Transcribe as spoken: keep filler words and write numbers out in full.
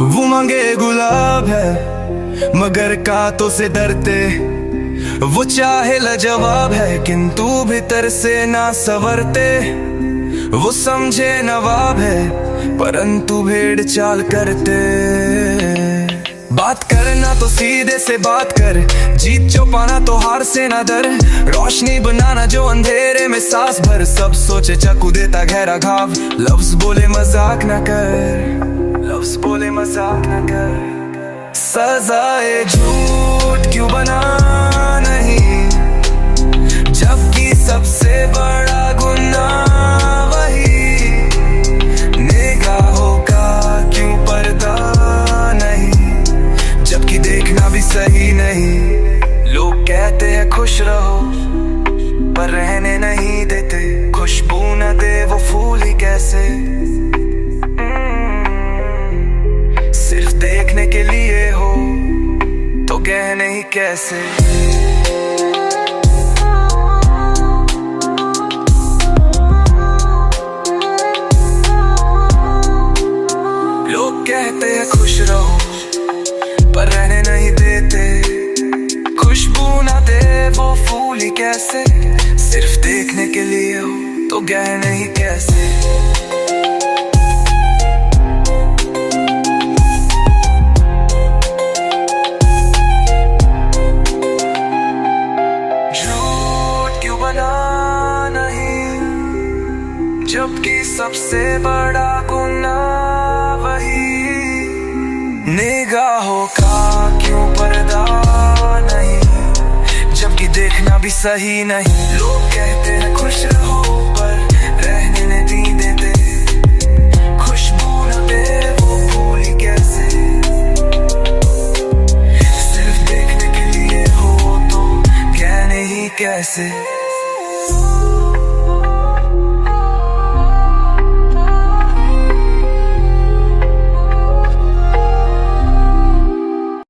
वो मांगे गुलाब है मगर कांटों से डरते, वो चाहे लाजवाब है किंतु भीतर से ना संवरते। वो समझे नवाब है परंतु भेड़ चाल करते। बात करना तो सीधे से बात कर, जीत जो पाना तो हार से ना डर। रोशनी बनाना जो अंधेरे में सांस भर, सब सोचे चाकू देता गहरा घाव। लफ्ज बोले मजाक ना कर, लफ्ज बोले मजाक ना कर। सजाए झूठ क्यों बना नहीं, जबकि सबसे बड़ा गुनाह वही। निगाहों का क्यों पर्दा नहीं, जबकि देखना भी सही नहीं। लोग कहते हैं खुश रहो पर रहने नहीं देते, खुशबू न दे वो फूल ही कैसे। सिर्फ देखने के लिए हो तो गहने ही कैसे। लोग कहते हैं खुश रहो पर रहने नहीं देते, खुशबू ना दे वो फूल ही कैसे। सिर्फ देखने के लिए हो तो गहने ही कैसे। झूठ क्यों बना नहीं, जबकि सबसे बड़ा गुनाह वही। निगाहों का क्यों पर्दा नहीं, जबकि देखना भी सही नहीं। लोग कहते हैं खुश रहो पर रहने नहीं देते, खुशबू न दे वो फूल ही कैसे। सिर्फ देखने के लिए हो तो कहने ही कैसे।